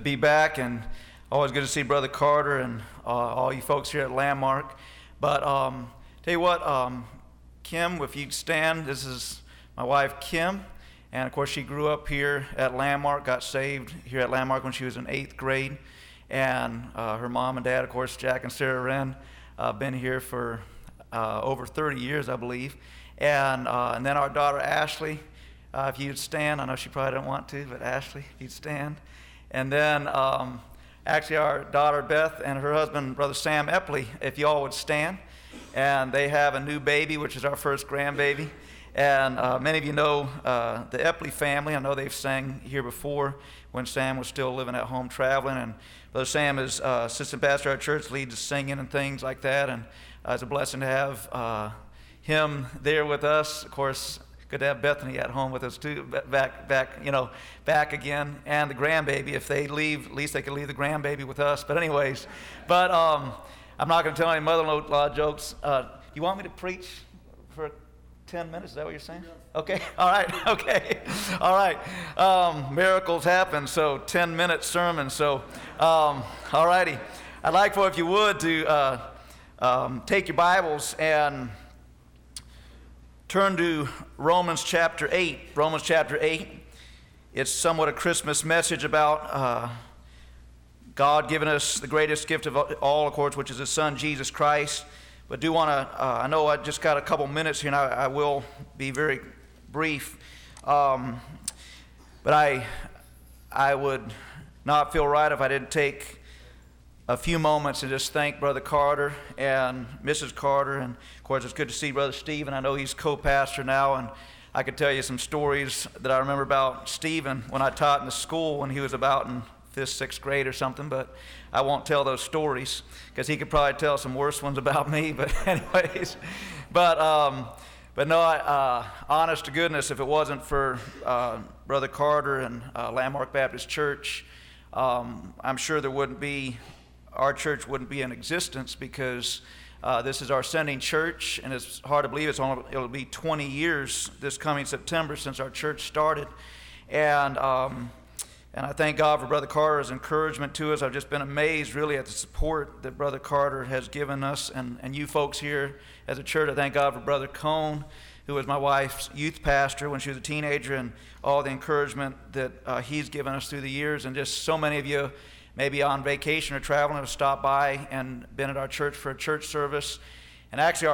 be back, and always good to see Brother Carter and all you folks here at Landmark. But tell you what, Kim, if you'd stand, this is my wife, Kim, and of course she grew up here at Landmark, got saved here at Landmark when she was in 8th grade, and her mom and dad, of course, Jack and Sarah Wren, been here for over 30 years, I believe, and then our daughter, Ashley. If you'd stand, I know she probably didn't want to, but Ashley, if you'd stand. And then actually our daughter Beth and her husband, Brother Sam Epley, if you all would stand. And they have a new baby, which is our first grandbaby. And many of you know the Epley family. I know they've sang here before when Sam was still living at home traveling. And Brother Sam is assistant pastor at our church, leads the singing and things like that. And it's a blessing to have him there with us. Of course, good to have Bethany at home with us too, back again. And the grandbaby, if they leave, at least they can leave the grandbaby with us. But anyways, I'm not going to tell any mother-in-law jokes. You want me to preach for 10 minutes? Is that what you're saying? Okay. All right. Okay. All right. Miracles happen. So 10-minute sermon. So, all righty. I'd like for, if you would, to take your Bibles and turn to Romans chapter 8. Romans chapter 8. It's somewhat a Christmas message about God giving us the greatest gift of all, of course, which is His Son, Jesus Christ. But do want to, I know I just got a couple minutes here, and I will be very brief. But I would not feel right if I didn't take a few moments and just thank Brother Carter and Mrs. Carter. And of course, it's good to see Brother Stephen. I know he's co-pastor now, and I could tell you some stories that I remember about Stephen when I taught in the school when he was about in 5th, 6th grade or something, but I won't tell those stories because he could probably tell some worse ones about me. But anyways, but no, honest to goodness, if it wasn't for Brother Carter and Landmark Baptist Church, I'm sure our church wouldn't be in existence, because this is our sending church, and it's hard to believe it'll be 20 years this coming September since our church started. And I thank God for Brother Carter's encouragement to us. I've just been amazed, really, at the support that Brother Carter has given us and you folks here as a church. I thank God for Brother Cone, who was my wife's youth pastor when she was a teenager, and all the encouragement that he's given us through the years. And just so many of you, maybe on vacation or traveling, have stopped by and been at our church for a church service. And actually,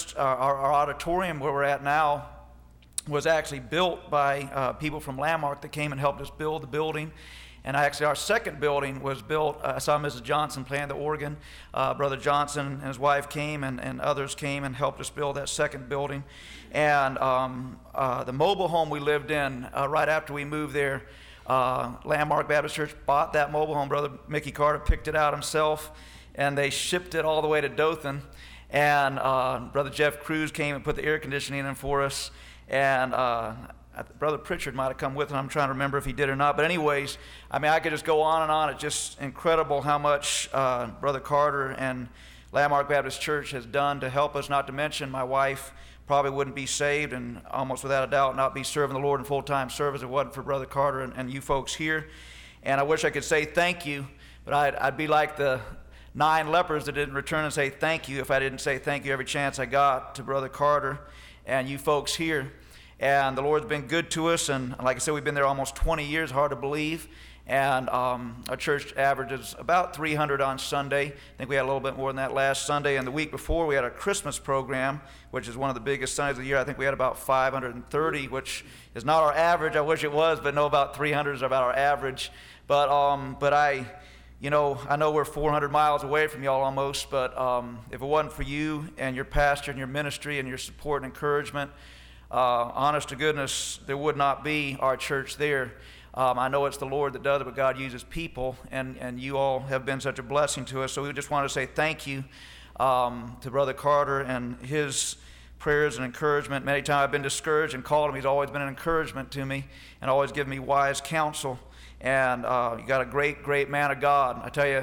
our auditorium where we're at now was actually built by people from Landmark that came and helped us build the building. And actually our second building was built, I saw Mrs. Johnson playing the organ. Brother Johnson and his wife came, and others came and helped us build that second building. And the mobile home we lived in, right after we moved there, Landmark Baptist Church bought that mobile home. Brother Mickey Carter picked it out himself, and they shipped it all the way to Dothan. And Brother Jeff Cruz came and put the air conditioning in for us. And Brother Pritchard might have come with him. I'm trying to remember if he did or not. But anyways, I mean, I could just go on and on. It's just incredible how much Brother Carter and Landmark Baptist Church has done to help us, not to mention my wife probably wouldn't be saved, and almost without a doubt not be serving the Lord in full-time service if it wasn't for Brother Carter and you folks here. And I wish I could say thank you, but I'd be like the 9 lepers that didn't return and say thank you if I didn't say thank you every chance I got to Brother Carter and you folks here. And the Lord's been good to us, and like I said, we've been there almost 20 years, hard to believe. And our church averages about 300 on Sunday. I think we had a little bit more than that last Sunday. And the week before, we had a Christmas program, which is one of the biggest Sundays of the year. I think we had about 530, which is not our average. I wish it was, but no, about 300 is about our average. But I know we're 400 miles away from y'all almost, but if it wasn't for you and your pastor and your ministry and your support and encouragement, honest to goodness, there would not be our church there. I know it's the Lord that does it, but God uses people, and you all have been such a blessing to us. So we just want to say thank you to Brother Carter and his prayers and encouragement. Many times I've been discouraged and called him. He's always been an encouragement to me and always given me wise counsel. And you got a great, great man of God. I tell you,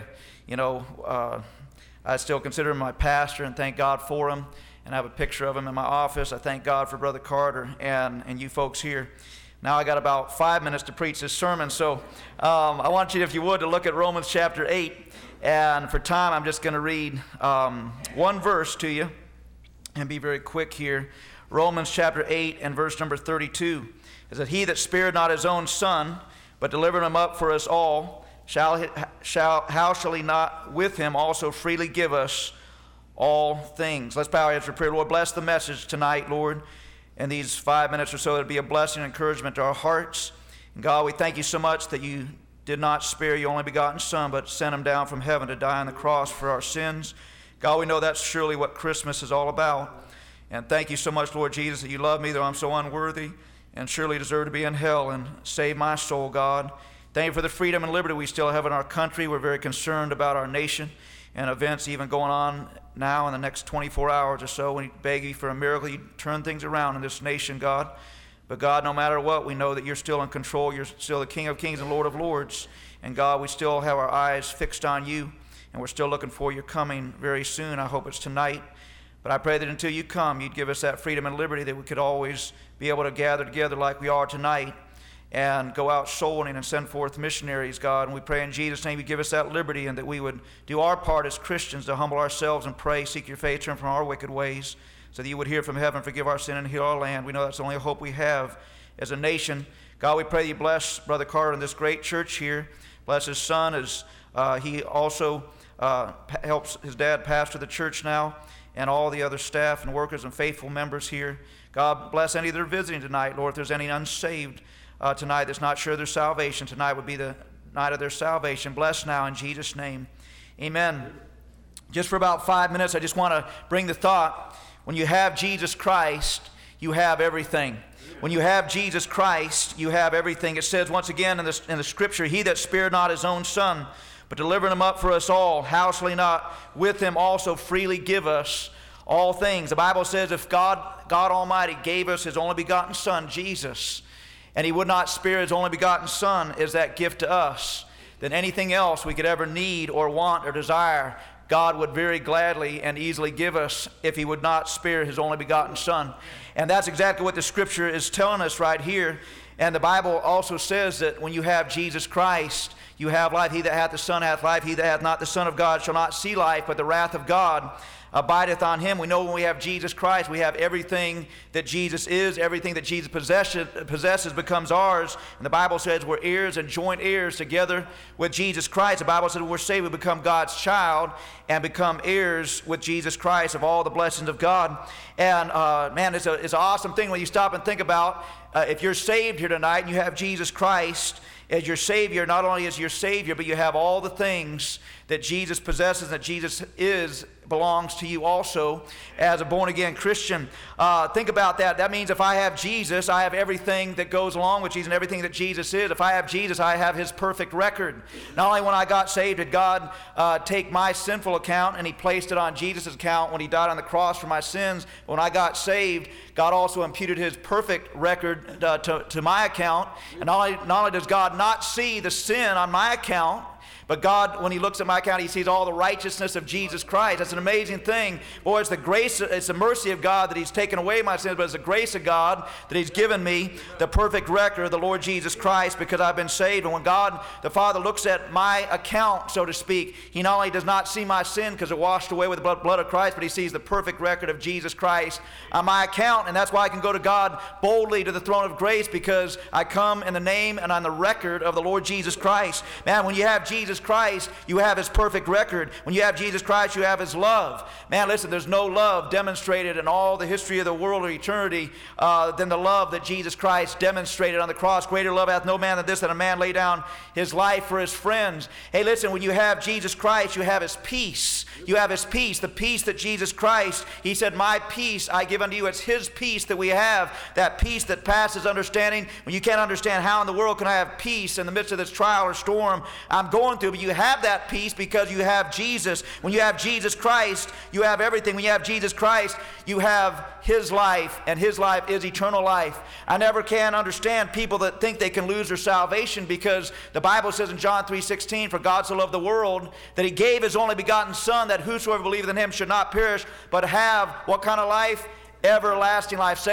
I still consider him my pastor and thank God for him. And I have a picture of him in my office. I thank God for Brother Carter and you folks here. Now I got about 5 minutes to preach this sermon, so I want you, if you would, to look at Romans chapter 8. And for time, I'm just going to read one verse to you and be very quick here. Romans chapter 8 and verse number 32 is that he that spared not his own son, but delivered him up for us all, how shall he not with him also freely give us all things? Let's bow our heads for prayer. Lord, bless the message tonight, Lord, in these 5 minutes or so. It'll be a blessing and encouragement to our hearts. And God, we thank you so much that you did not spare your only begotten Son, but sent him down from heaven to die on the cross for our sins. God, we know that's surely what Christmas is all about. And thank you so much, Lord Jesus, that you love me, though I'm so unworthy, and surely deserve to be in hell, and save my soul, God. Thank you for the freedom and liberty we still have in our country. We're very concerned about our nation and events even going on now in the next 24 hours or so. We beg you for a miracle. You turn things around in this nation, God. But God, no matter what, we know that you're still in control. You're still the King of Kings and Lord of Lords. And God, we still have our eyes fixed on you, and we're still looking for your coming very soon. I hope it's tonight. But I pray that until you come, you'd give us that freedom and liberty that we could always be able to gather together like we are tonight and go out soul winning and send forth missionaries, God. And we pray in Jesus' name you give us that liberty, and that we would do our part as Christians to humble ourselves and pray, seek your face, turn from our wicked ways, so that you would hear from heaven, forgive our sin, and heal our land. We know that's the only hope we have as a nation. God, we pray that you bless Brother Carter and this great church here. Bless his son as he also helps his dad pastor the church now, and all the other staff and workers and faithful members here. God, bless any that are visiting tonight, Lord. If there's any unsaved tonight that's not sure of their salvation, tonight would be the night of their salvation. Bless now in Jesus' name. Amen. Just for about 5 minutes, I just want to bring the thought, when you have Jesus Christ, you have everything. When you have Jesus Christ, you have everything. It says once again in the scripture, he that spared not his own son, but delivered him up for us all, how shall he not with him also freely give us all things? The Bible says if God Almighty gave us his only begotten Son, Jesus, and he would not spare his only begotten Son as that gift to us, then anything else we could ever need or want or desire, God would very gladly and easily give us if he would not spare his only begotten Son. And that's exactly what the scripture is telling us right here. And the Bible also says that when you have Jesus Christ, you have life. He that hath the Son hath life. He that hath not the Son of God shall not see life, but the wrath of God abideth on him. We know when we have Jesus Christ, we have everything that Jesus is, everything that Jesus possesses becomes ours. And the Bible says we're heirs and joint heirs together with Jesus Christ. The Bible says we're saved, we become God's child and become heirs with Jesus Christ of all the blessings of God. And man, it's an awesome thing when you stop and think about if you're saved here tonight and you have Jesus Christ as your Savior. Not only is your Savior, but you have all the things that Jesus possesses, that Jesus belongs to you also as a born-again Christian. Think about that. That means if I have Jesus, I have everything that goes along with Jesus and everything that Jesus is. If I have Jesus, I have his perfect record. Not only when I got saved did God take my sinful account and he placed it on Jesus' account when he died on the cross for my sins, but when I got saved, God also imputed his perfect record to my account. And not only does God not see the sin on my account, but God, when he looks at my account, he sees all the righteousness of Jesus Christ. That's an amazing thing. Boy, it's the grace, it's the mercy of God that he's taken away my sins, but it's the grace of God that he's given me the perfect record of the Lord Jesus Christ because I've been saved. And when God, the Father, looks at my account, so to speak, he not only does not see my sin because it washed away with the blood of Christ, but he sees the perfect record of Jesus Christ on my account. And that's why I can go to God boldly to the throne of grace, because I come in the name and on the record of the Lord Jesus Christ. Man, when you have Jesus Christ, you have his perfect record. When you have Jesus Christ, you have his love. Man, listen, there's no love demonstrated in all the history of the world or eternity than the love that Jesus Christ demonstrated on the cross. Greater love hath no man than this, that a man lay down his life for his friends. Hey, listen, when you have Jesus Christ, you have his peace. You have his peace, the peace that Jesus Christ, he said, my peace I give unto you. It's his peace that we have, that peace that passes understanding. When you can't understand how in the world can I have peace in the midst of this trial or storm I'm going through, but you have that peace because you have Jesus. When you have Jesus Christ, you have everything. When you have Jesus Christ, you have his life, and his life is eternal life. I never can understand people that think they can lose their salvation, because the Bible says in John 3:16, for God so loved the world that he gave his only begotten Son, that whosoever believeth in him should not perish, but have what kind of life? Everlasting life. Say it.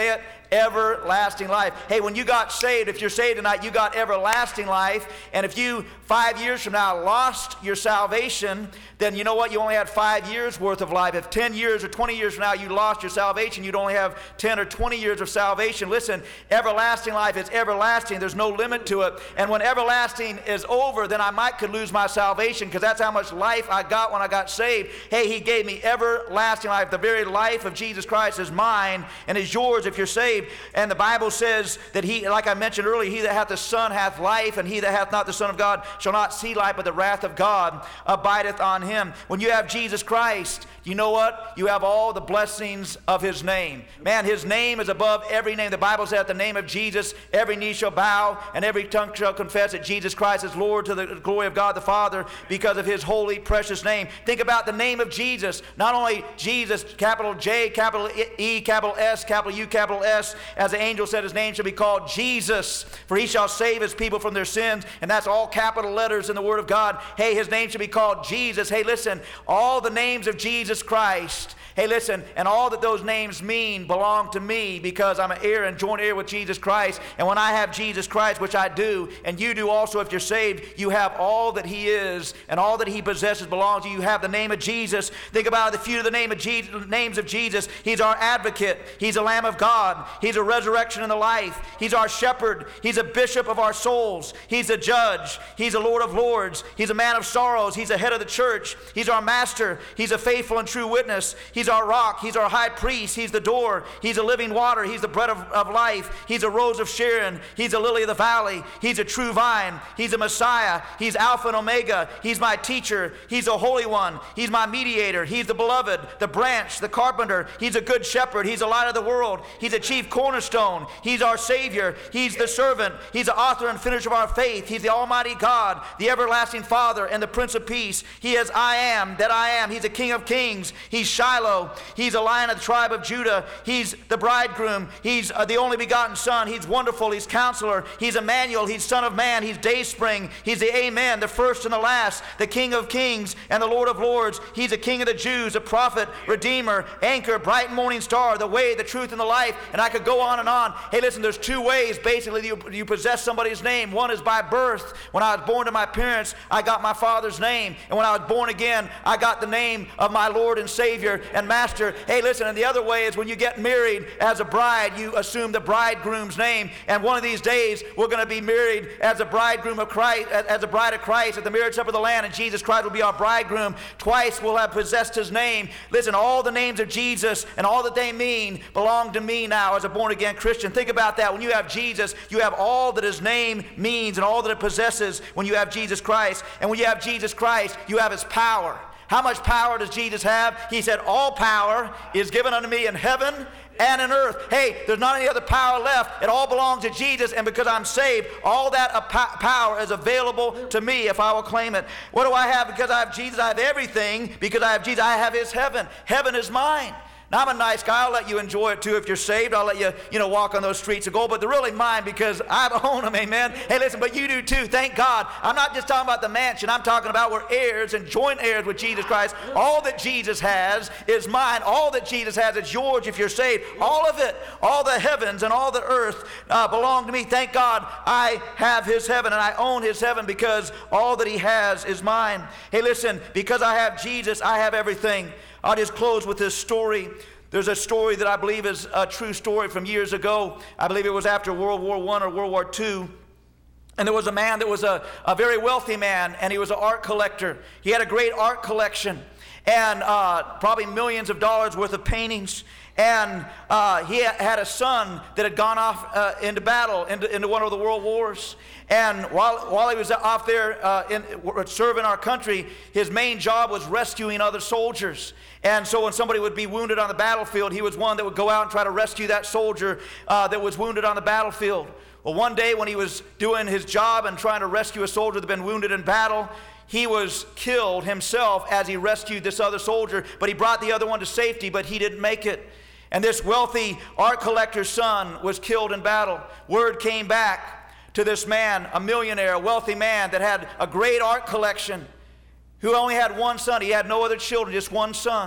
everlasting life. Hey, when you got saved, if you're saved tonight, you got everlasting life. And if you 5 years from now lost your salvation, then you know what? You only had 5 years worth of life. If 10 years or 20 years from now you lost your salvation, you'd only have 10 or 20 years of salvation. Listen, everlasting life is everlasting. There's no limit to it. And when everlasting is over, then I could lose my salvation, because that's how much life I got when I got saved. Hey, he gave me everlasting life. The very life of Jesus Christ is mine and is yours if you're saved. And the Bible says that he, like I mentioned earlier, he that hath the Son hath life, and he that hath not the Son of God shall not see life, but the wrath of God abideth on him. When you have Jesus Christ, you know what? You have all the blessings of his name. Man, his name is above every name. The Bible says at the name of Jesus, every knee shall bow and every tongue shall confess that Jesus Christ is Lord, to the glory of God the Father, because of his holy, precious name. Think about the name of Jesus. Not only Jesus, capital J, capital E, capital S, capital U, capital S. As the angel said, his name shall be called Jesus, for he shall save his people from their sins. And that's all capital letters in the Word of God. Hey, his name shall be called Jesus. Hey, listen, all the names of Jesus Christ, hey, listen, and all that those names mean belong to me, because I'm an heir and joint heir with Jesus Christ. And when I have Jesus Christ, which I do, and you do also if you're saved, you have all that he is, and all that he possesses belongs to you. You have the name of Jesus. Think about the few of the names of Jesus. He's our advocate. He's a Lamb of God. He's a resurrection and the life. He's our shepherd. He's a bishop of our souls. He's a judge. He's a Lord of lords. He's a man of sorrows. He's a head of the church. He's our master. He's a faithful and true witness. He's our rock. He's our high priest. He's the door. He's a living water. He's the bread of life. He's a rose of Sharon. He's a lily of the valley. He's a true vine. He's a Messiah. He's Alpha and Omega. He's my teacher. He's a Holy One. He's my mediator. He's the beloved, the branch, the carpenter. He's a good shepherd. He's the light of the world. He's a chief cornerstone. He's our Savior. He's the servant. He's the author and finisher of our faith. He's the Almighty God, the everlasting Father, and the Prince of Peace. He is I am that I am. He's the King of Kings. He's Shiloh. He's a Lion of the tribe of Judah. He's the bridegroom. He's the only begotten Son. He's wonderful. He's Counselor. He's Emmanuel. He's Son of Man. He's Dayspring. He's the Amen, the first and the last, the King of Kings and the Lord of Lords. He's the King of the Jews, a prophet, Redeemer, anchor, bright morning star, the way, the truth, and the life. And I could go on and on. Hey, listen, there's two ways basically you possess somebody's name. One is by birth. When I was born to my parents, I got my father's name. And when I was born again, I got the name of my Lord and Savior and Master. Hey, listen, and the other way is when you get married as a bride, you assume the bridegroom's name. And one of these days, we're going to be married as a bridegroom of Christ, as a bride of Christ at the marriage supper of the Lamb, and Jesus Christ will be our bridegroom. Twice we'll have possessed his name. Listen, all the names of Jesus and all that they mean belong to me now as a born-again Christian. Think about that. When you have Jesus, you have all that his name means and all that it possesses when you have Jesus Christ. And when you have Jesus Christ, you have his power. How much power does Jesus have? He said, all power is given unto me in heaven and in earth. Hey, there's not any other power left. It all belongs to Jesus, and because I'm saved, all that power is available to me if I will claim it. What do I have? Because I have Jesus, I have everything. Because I have Jesus, I have his heaven. Heaven is mine. Now, I'm a nice guy. I'll let you enjoy it too if you're saved. I'll let you, walk on those streets of gold. But they're really mine because I own them, amen? Hey, listen, but you do too. Thank God. I'm not just talking about the mansion. I'm talking about we're heirs and joint heirs with Jesus Christ. All that Jesus has is mine. All that Jesus has is yours if you're saved. All of it, all the heavens and all the earth belong to me. Thank God I have his heaven and I own his heaven because all that he has is mine. Hey, listen, because I have Jesus, I have everything. I'll just close with this story. There's a story that I believe is a true story from years ago. I believe it was after World War I or World War II. And there was a man that was a very wealthy man, and he was an art collector. He had a great art collection and probably millions of dollars worth of paintings. And he had a son that had gone off into battle, into one of the world wars. And while he was off there serving our country, his main job was rescuing other soldiers. And so when somebody would be wounded on the battlefield, he was one that would go out and try to rescue that soldier that was wounded on the battlefield. Well, one day when he was doing his job and trying to rescue a soldier that had been wounded in battle, he was killed himself as he rescued this other soldier. But he brought the other one to safety, but he didn't make it. And this wealthy art collector's son was killed in battle. Word came back to this man, a millionaire, a wealthy man that had a great art collection, who only had one son. He had no other children, just one son.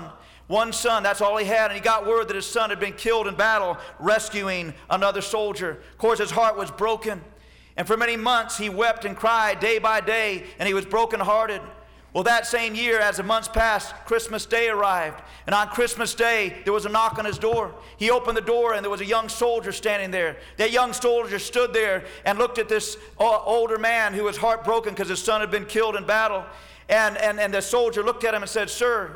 One son, that's all he had, and he got word that his son had been killed in battle rescuing another soldier. Of course, his heart was broken, and for many months he wept and cried day by day, and he was brokenhearted. Well, that same year, as the months passed, Christmas Day arrived. And on Christmas Day, there was a knock on his door. He opened the door, and there was a young soldier standing there. That young soldier stood there and looked at this older man who was heartbroken because his son had been killed in battle. And the soldier looked at him and said, "Sir,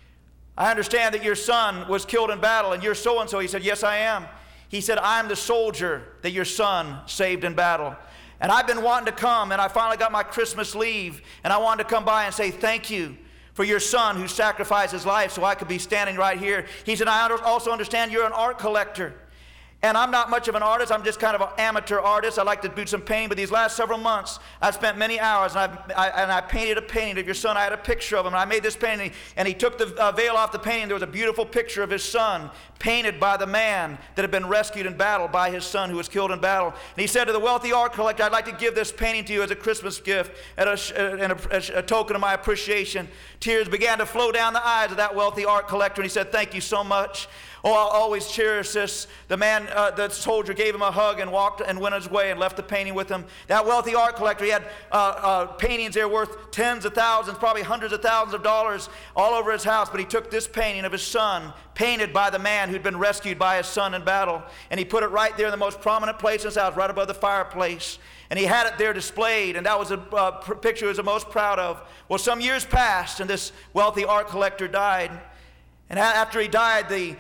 I understand that your son was killed in battle, and you're so-and-so." He said, "Yes, I am." He said, "I'm the soldier that your son saved in battle. And I've been wanting to come, and I finally got my Christmas leave, and I wanted to come by and say thank you for your son who sacrificed his life so I could be standing right here." He said, "I also understand you're an art collector. And I'm not much of an artist. I'm just kind of an amateur artist. I like to do some painting. But these last several months, I've spent many hours, and I painted a painting of your son. I had a picture of him, and I made this painting. And he took the veil off the painting. There was a beautiful picture of his son painted by the man that had been rescued in battle by his son who was killed in battle. And he said to the wealthy art collector, "I'd like to give this painting to you as a Christmas gift and a token of my appreciation." Tears began to flow down the eyes of that wealthy art collector, and he said, "Thank you so much. Oh, I'll always cherish this." The soldier gave him a hug and walked and went his way and left the painting with him. That wealthy art collector, he had paintings there worth tens of thousands, probably hundreds of thousands of dollars all over his house. But he took this painting of his son, painted by the man who'd been rescued by his son in battle, and he put it right there in the most prominent place in his house, right above the fireplace. And he had it there displayed, and that was a picture he was the most proud of. Well, some years passed, and this wealthy art collector died. And after he died, the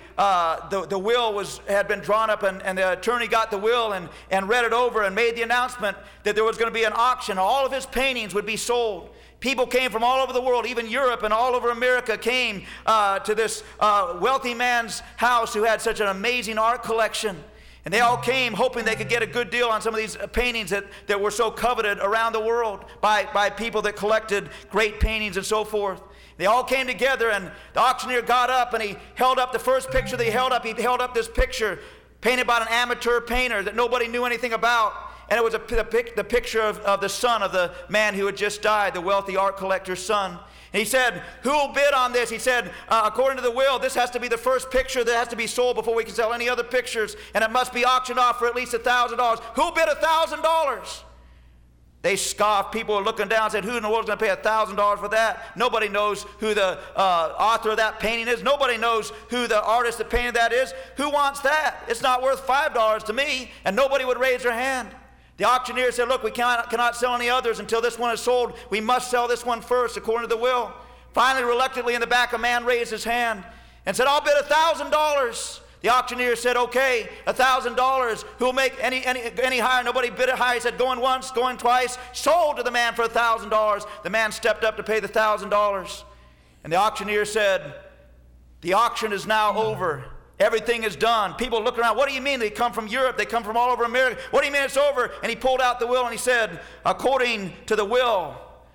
will had been drawn up, and the attorney got the will and read it over and made the announcement that there was going to be an auction. All of his paintings would be sold. People came from all over the world, even Europe and all over America came to this wealthy man's house who had such an amazing art collection. And they all came hoping they could get a good deal on some of these paintings that were so coveted around the world by people that collected great paintings and so forth. They all came together, and the auctioneer got up, and he held up the first picture that he held up. He held up this picture painted by an amateur painter that nobody knew anything about. And it was the picture of the son of the man who had just died, the wealthy art collector's son. And he said, "Who will bid on this?" He said, "According to the will, this has to be the first picture that has to be sold before we can sell any other pictures, and it must be auctioned off for at least $1,000. Who'll bid $1,000? They scoffed. People were looking down and said, "Who in the world is going to pay $1,000 for that?" Nobody knows who the author of that painting is. Nobody knows who the artist that painted that is. Who wants that? It's not worth $5 to me. And nobody would raise their hand. The auctioneer said, "Look, we cannot sell any others until this one is sold. We must sell this one first, according to the will." Finally, reluctantly, in the back, a man raised his hand and said, "I'll bid $1,000. The auctioneer said, "Okay, $1,000. Who'll make any higher?" Nobody bid it higher. He said, "Going once, going twice." Sold to the man for $1,000. The man stepped up to pay the $1,000. And the auctioneer said, "The auction is now over. Everything is done." People look around. "What do you mean? They come from Europe. They come from all over America. What do you mean it's over?" And he pulled out the will and he said, "According to the will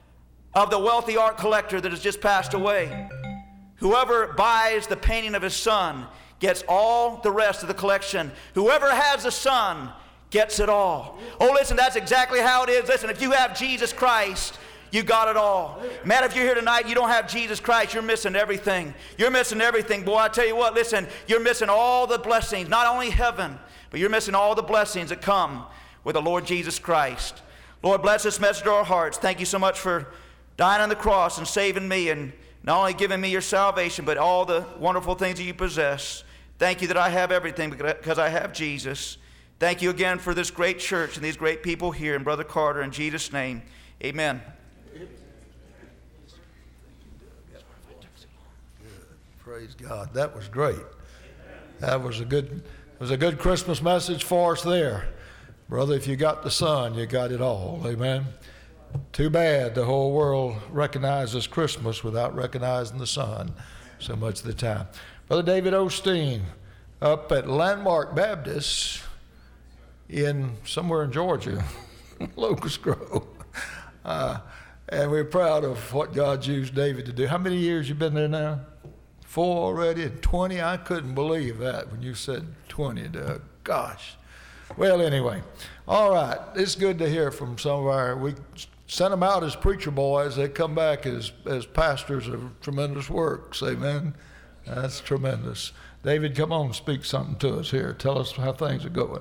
of the wealthy art collector that has just passed away, whoever buys the painting of his son gets all the rest of the collection. Whoever has a son gets it all." Oh, listen, that's exactly how it is. Listen, if you have Jesus Christ, you got it all. Man, if you're here tonight, you don't have Jesus Christ, you're missing everything. You're missing everything. Boy, I tell you what, listen, you're missing all the blessings, not only heaven, but you're missing all the blessings that come with the Lord Jesus Christ. Lord, bless this message to our hearts. Thank you so much for dying on the cross and saving me, and not only giving me your salvation, but all the wonderful things that you possess. Thank you that I have everything because I have Jesus. Thank you again for this great church and these great people here, and Brother Carter, in Jesus' name, amen. Praise God. That was great. That was a good Christmas message for us there. Brother, if you got the Son, you got it all. Amen. Too bad the whole world recognizes Christmas without recognizing the Son so much of the time. Brother David Osteen up at Landmark Baptist somewhere in Georgia, Locust Grove. And we're proud of what God's used David to do. How many years you been there now? 4 already, and 20? I couldn't believe that when you said 20, Doug. Gosh. Well, anyway, all right. It's good to hear from some of we sent them out as preacher boys. They come back as pastors of tremendous works. Amen. That's tremendous. David, come on, speak something to us here. Tell us how things are going.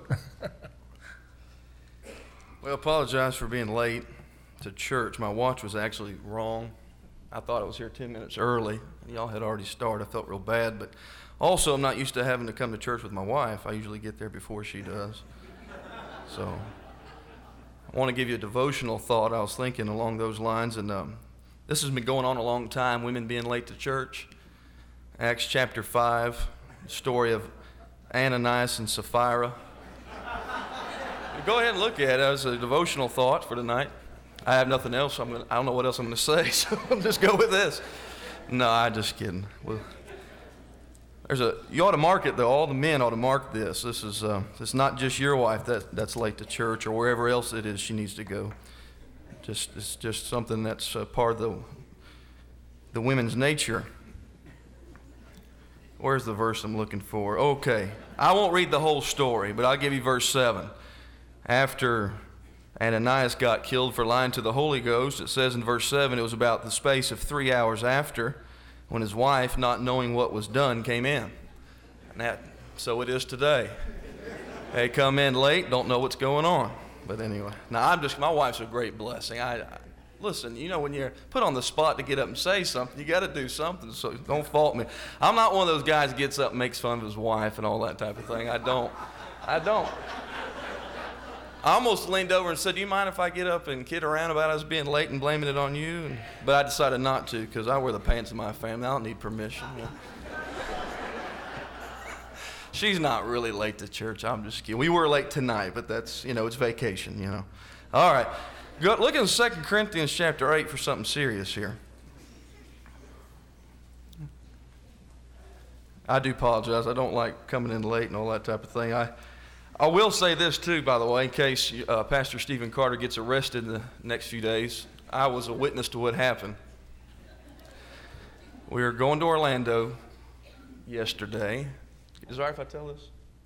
Well, apologize for being late to church. My watch was actually wrong. I thought I was here 10 minutes early. Y'all had already started. I felt real bad, but also I'm not used to having to come to church with my wife. I usually get there before she does. So I want to give you a devotional thought. I was thinking along those lines, and this has been going on a long time, women being late to church. Acts chapter 5, story of Ananias and Sapphira. Go ahead and look at it as a devotional thought for tonight. I have nothing else. I don't know what else I'm going to say, so I'll just go with this. No, I'm just kidding. Well, you ought to mark it, though. All the men ought to mark this. This is it's not just your wife that's late to church or wherever else it is she needs to go. It's just something that's part of the women's nature. Where's the verse I'm looking for? Okay. I won't read the whole story, but I'll give you verse 7. After Ananias got killed for lying to the Holy Ghost, it says in verse 7, it was about the space of 3 hours after when his wife, not knowing what was done, came in. So it is today. They come in late, don't know what's going on. But anyway, now my wife's a great blessing. Listen, you know, when you're put on the spot to get up and say something, you got to do something, so don't fault me. I'm not one of those guys that gets up and makes fun of his wife and all that type of thing. I don't. I almost leaned over and said, do you mind if I get up and kid around about us being late and blaming it on you? But I decided not to because I wear the pants of my family. I don't need permission. You know? She's not really late to church. I'm just kidding. We were late tonight, but that's, it's vacation, All right. Look in 2 Corinthians chapter 8 for something serious here. I do apologize. I don't like coming in late and all that type of thing. I will say this, too, by the way, in case Pastor Stephen Carter gets arrested in the next few days. I was a witness to what happened. We were going to Orlando yesterday. Is it all right if I tell this?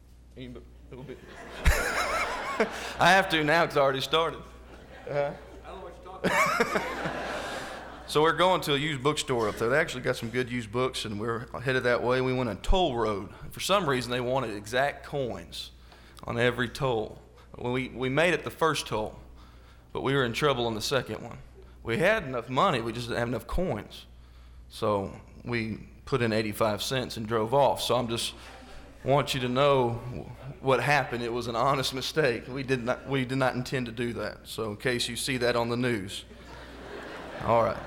I have to now because I already started. I don't know what you're talking about. So we're going to a used bookstore up there. They actually got some good used books, and we're headed that way. We went on a toll road. For some reason, they wanted exact coins on every toll. We made it the first toll, but we were in trouble on the second one. We had enough money, we just didn't have enough coins. So we put in 85 cents and drove off. So I'm just want you to know what happened. It was an honest mistake. We did not intend to do that. So in case you see that on the news. All right.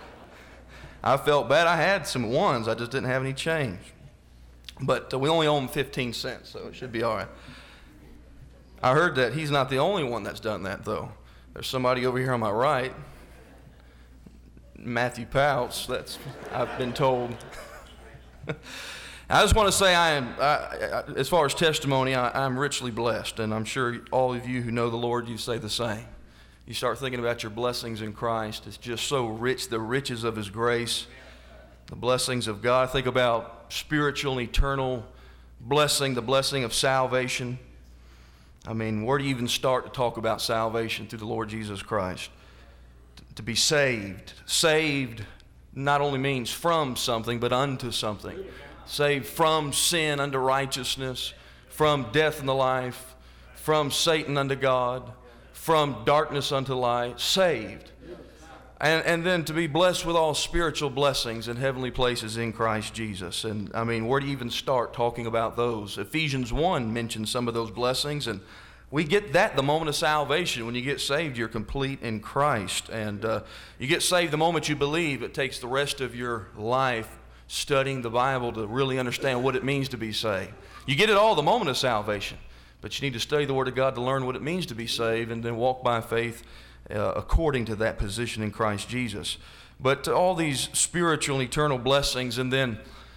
I felt bad. I had some ones. I just didn't have any change. But we only owe them 15 cents, so it should be all right. I heard that he's not the only one that's done that, though. There's somebody over here on my right, Matthew Pouts, I've been told. I just want to say as far as testimony, I'm richly blessed, and I'm sure all of you who know the Lord, you say the same. You start thinking about your blessings in Christ. It's just so rich, the riches of His grace, the blessings of God. Think about spiritual and eternal blessing, the blessing of salvation. I mean, where do you even start to talk about salvation through the Lord Jesus Christ? To be saved. Saved not only means from something, but unto something. Saved from sin unto righteousness, from death unto life, from Satan unto God, from darkness unto light. Saved. And then to be blessed with all spiritual blessings in heavenly places in Christ Jesus. And I mean, where do you even start talking about those? Ephesians 1 mentions some of those blessings, and we get that the moment of salvation. When you get saved, you're complete in Christ. And you get saved the moment you believe. It takes the rest of your life studying the Bible to really understand what it means to be saved. You get it all the moment of salvation, but you need to study the Word of God to learn what it means to be saved and then walk by faith according to that position in Christ Jesus. But all these spiritual and eternal blessings, and then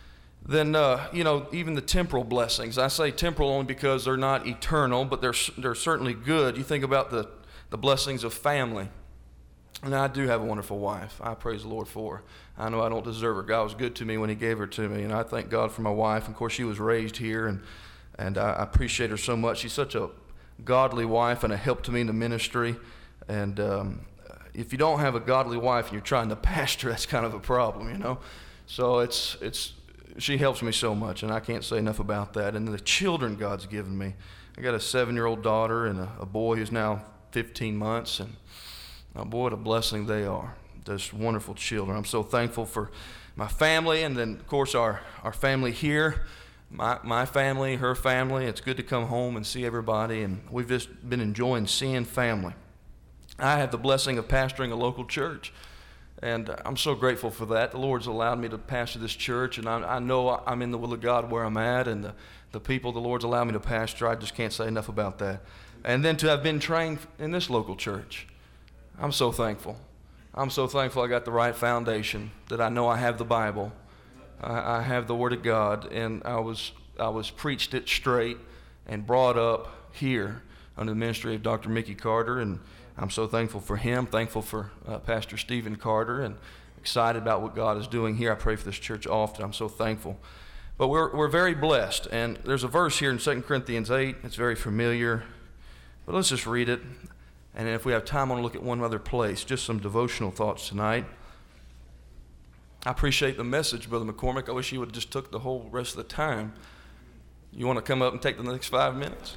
even the temporal blessings. I say temporal only because they're not eternal, but they're certainly good. You think about the blessings of family. And I do have a wonderful wife. I praise the Lord for her. I know I don't deserve her. God was good to me when He gave her to me, and I thank God for my wife. Of course, she was raised here, and I appreciate her so much. She's such a godly wife and a help to me in the ministry. And if you don't have a godly wife and you're trying to pastor, that's kind of a problem, So it's she helps me so much, and I can't say enough about that. And the children God's given me. I got a 7-year-old daughter and a boy who's now 15 months, and boy, what a blessing they are. Just wonderful children. I'm so thankful for my family, and then, of course, our family here, my family, her family. It's good to come home and see everybody, and we've just been enjoying seeing family. I have the blessing of pastoring a local church, and I'm so grateful for that. The Lord's allowed me to pastor this church, and I know I'm in the will of God where I'm at, and the people the Lord's allowed me to pastor, I just can't say enough about that. And then to have been trained in this local church, I'm so thankful. I'm so thankful I got the right foundation, that I know I have the Bible, I have the Word of God, and I was preached it straight and brought up here under the ministry of Dr. Mickey Carter, and I'm so thankful for him, thankful for Pastor Stephen Carter, and excited about what God is doing here. I pray for this church often. I'm so thankful. But we're very blessed, and there's a verse here in 2 Corinthians 8. It's very familiar, but let's just read it. And if we have time, I want to look at one other place, just some devotional thoughts tonight. I appreciate the message, Brother McCormick. I wish you would have just took the whole rest of the time. You want to come up and take the next 5 minutes?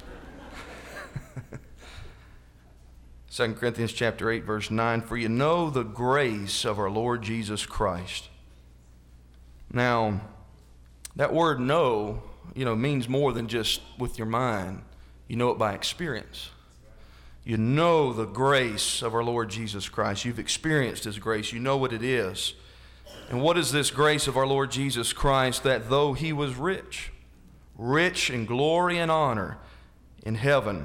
2 Corinthians chapter 8, verse 9, for you know the grace of our Lord Jesus Christ. Now, that word know, means more than just with your mind. You know it by experience. You know the grace of our Lord Jesus Christ. You've experienced His grace. You know what it is. And what is this grace of our Lord Jesus Christ? That though He was rich in glory and honor in heaven,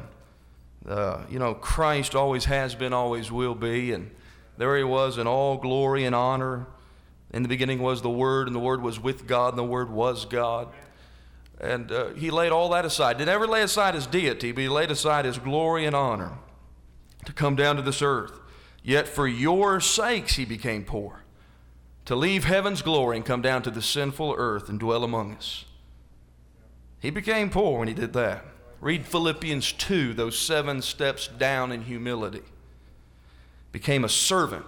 Christ always has been, always will be, and there He was in all glory and honor. In the beginning was the Word, and the Word was with God, and the Word was God. And He laid all that aside. Didn't ever lay aside His deity, but He laid aside His glory and honor to come down to this earth. Yet for your sakes He became poor, to leave heaven's glory and come down to the sinful earth and dwell among us. He became poor when He did that. Read Philippians 2, those 7 steps down in humility. Became a servant.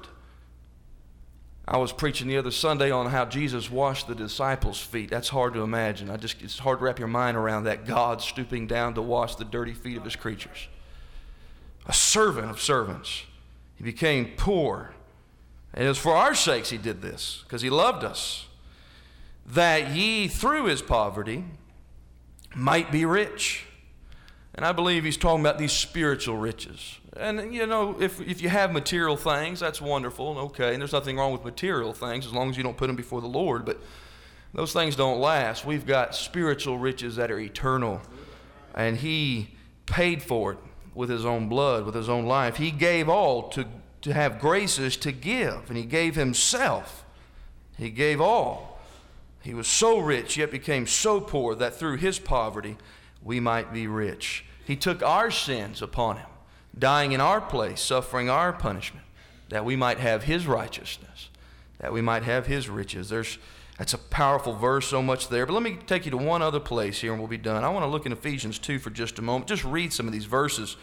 I was preaching the other Sunday on how Jesus washed the disciples' feet. That's hard to imagine. It's hard to wrap your mind around that, God stooping down to wash the dirty feet of His creatures. A servant of servants. He became poor. And it was for our sakes He did this, because He loved us. That ye through His poverty might be rich. And I believe He's talking about these spiritual riches. And, if you have material things, that's wonderful and okay. And there's nothing wrong with material things as long as you don't put them before the Lord. But those things don't last. We've got spiritual riches that are eternal. And He paid for it with His own blood, with His own life. He gave all to have graces to give. And He gave Himself. He gave all. He was so rich, yet became so poor that through His poverty we might be rich. He took our sins upon Him, dying in our place, suffering our punishment, that we might have His righteousness, that we might have His riches. That's a powerful verse, so much there. But let me take you to one other place here and we'll be done. I want to look in Ephesians 2 for just a moment. Just read some of these verses.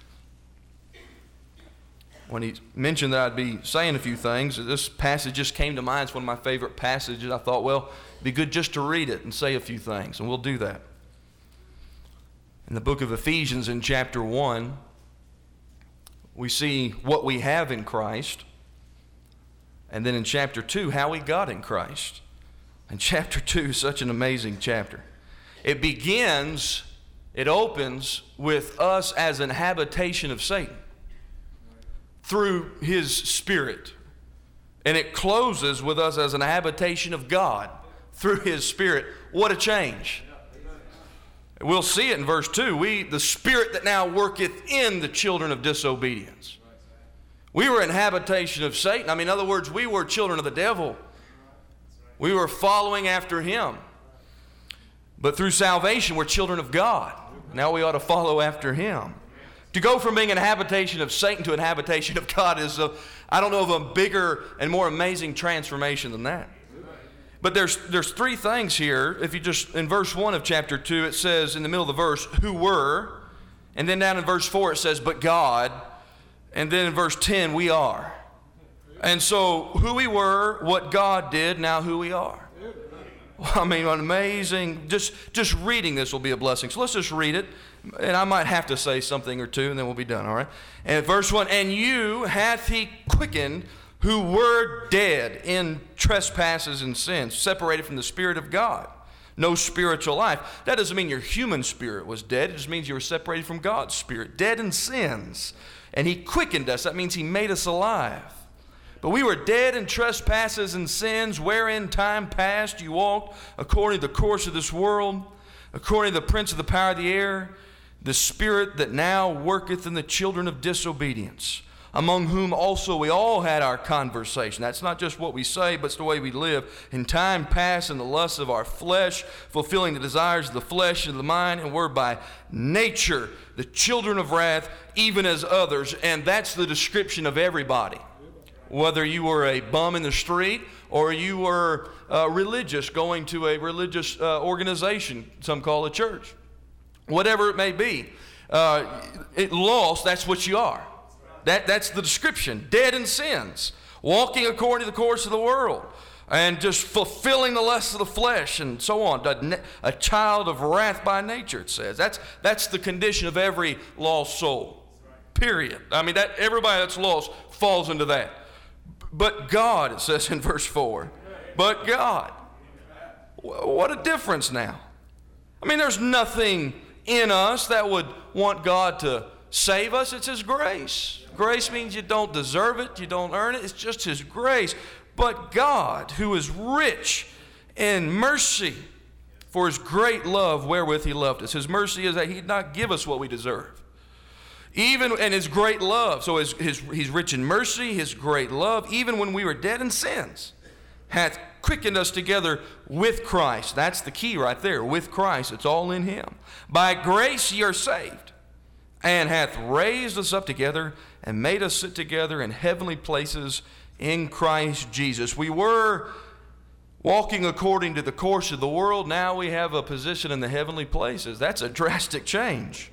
When he mentioned that I'd be saying a few things, this passage just came to mind. It's one of my favorite passages. I thought, well, it'd be good just to read it and say a few things, and we'll do that. In the book of Ephesians in chapter 1, we see what we have in Christ. And then in chapter 2, how we got in Christ. And chapter 2 is such an amazing chapter. It opens with us as an habitation of Satan through his Spirit. And it closes with us as an habitation of God through His Spirit. What a change. We'll see it in verse 2. The Spirit that now worketh in the children of disobedience. We were an habitation of Satan. In other words, we were children of the devil. We were following after him. But through salvation, we're children of God. Now we ought to follow after Him. To go from being an habitation of Satan to an habitation of God is, I don't know of a bigger and more amazing transformation than that. But there's 3 things here. If you just, in verse 1 of chapter 2, it says in the middle of the verse, who were. And then down in verse 4, it says, but God. And then in verse 10, we are. And so who we were, what God did, now who we are. I mean, an amazing, just reading this will be a blessing. So let's just read it. And I might have to say something or two, and then we'll be done, all right? And verse 1, and you hath he quickened who were dead in trespasses and sins, separated from the Spirit of God. No spiritual life. That doesn't mean your human spirit was dead. It just means you were separated from God's Spirit, dead in sins. And he quickened us. That means he made us alive. But we were dead in trespasses and sins, wherein time past you walked according to the course of this world, according to the prince of the power of the air, the spirit that now worketh in the children of disobedience, among whom also we all had our conversation. That's not just what we say, but it's the way we live. In time past in the lusts of our flesh, fulfilling the desires of the flesh and the mind, and were by nature the children of wrath, even as others. And that's the description of everybody. Whether you were a bum in the street or you were religious, going to a religious organization, some call a church. Whatever it may be, lost, that's what you are. That's the description. Dead in sins, walking according to the course of the world, and just fulfilling the lusts of the flesh and so on. A child of wrath by nature, it says. That's the condition of every lost soul, period. I mean, that everybody that's lost falls into that. But God, it says in verse 4, but God. What a difference now. I mean, there's nothing in us that would want God to save us. It's His grace. Grace means you don't deserve it, you don't earn it. It's just His grace. But God, who is rich in mercy, for His great love wherewith He loved us. His mercy is that He did not give us what we deserve. Even in His great love, so He's rich in mercy, His great love, even when we were dead in sins, hath quickened us together with Christ. That's the key right there, with Christ. It's all in Him. By grace ye are saved, and hath raised us up together and made us sit together in heavenly places in Christ Jesus. We were walking according to the course of the world. Now we have a position in the heavenly places. That's a drastic change.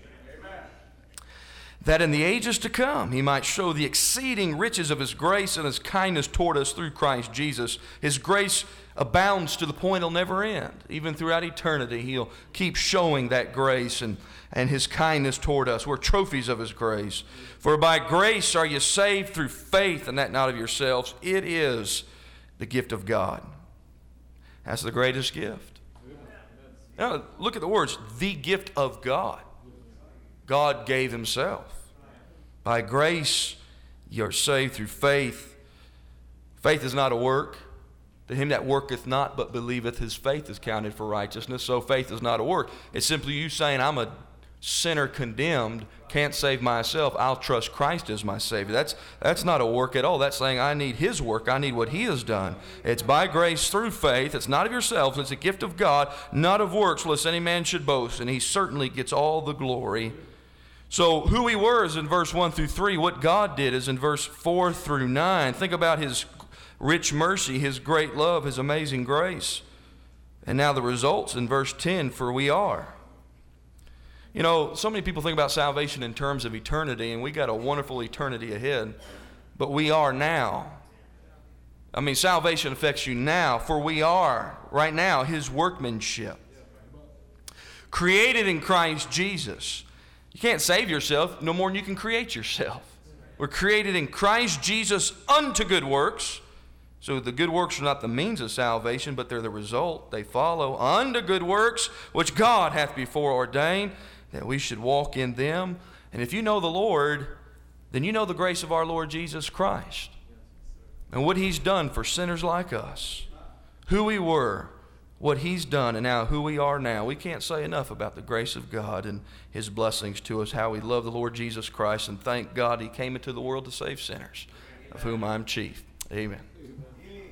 That in the ages to come He might show the exceeding riches of His grace and His kindness toward us through Christ Jesus. His grace abounds to the point it'll never end. Even throughout eternity, He'll keep showing that grace and His kindness toward us. We're trophies of His grace. For by grace are you saved through faith, and that not of yourselves. It is the gift of God. That's the greatest gift. Now, look at the words, the gift of God. God gave Himself. By grace, you're saved through faith. Faith is not a work. To him that worketh not, but believeth, his faith is counted for righteousness. So faith is not a work. It's simply you saying, I'm a sinner condemned, can't save myself. I'll trust Christ as my Savior. That's not a work at all. That's saying I need His work. I need what He has done. It's by grace through faith. It's not of yourselves. It's a gift of God, not of works, lest any man should boast. And He certainly gets all the glory. So who we were is in verse 1 through 3. What God did is in verse 4 through 9. Think about His rich mercy, His great love, His amazing grace. And now the results in verse 10, for we are. You know, so many people think about salvation in terms of eternity, and we got a wonderful eternity ahead. But we are now. I mean, salvation affects you now, for we are, right now, His workmanship. Created in Christ Jesus. You can't save yourself no more than you can create yourself. We're created in Christ Jesus unto good works. So the good works are not the means of salvation, but they're the result. They follow unto good works, which God hath before ordained, that we should walk in them. And if you know the Lord, then you know the grace of our Lord Jesus Christ and what He's done for sinners like us, who we were, what He's done, and now who we are now. We can't say enough about the grace of God and His blessings to us, how we love the Lord Jesus Christ, and thank God He came into the world to save sinners, of whom I'm chief. Amen.